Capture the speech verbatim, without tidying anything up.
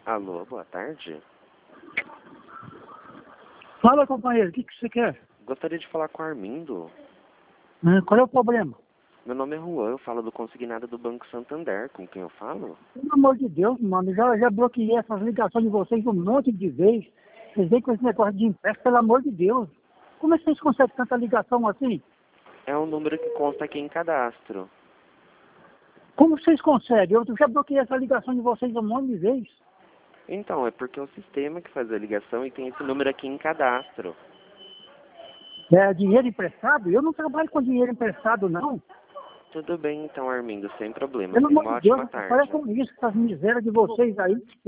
Alô, boa tarde. Fala, companheiro, o que, que você quer? Gostaria de falar com o Armindo. Ah, qual é o problema? Meu nome é Juan, eu falo do consignado do Banco Santander. Com quem eu falo? Pelo amor de Deus, mano, já, já bloqueei essas ligações de vocês um monte de vezes. Vocês vêm com esse negócio de empréstimo, pelo amor de Deus. Como é que vocês conseguem tanta ligação assim? É um número que consta aqui em cadastro. Como vocês conseguem? Eu já bloqueei essa ligação de vocês um monte de vezes. Então, é porque é o sistema que faz a ligação e tem esse número aqui em cadastro. É dinheiro emprestado? Eu não trabalho com dinheiro emprestado, não. Tudo bem então, Armindo, sem problema. Pelo Tenha amor uma de Deus, ótima para tarde. com isso, essas misérias de vocês aí.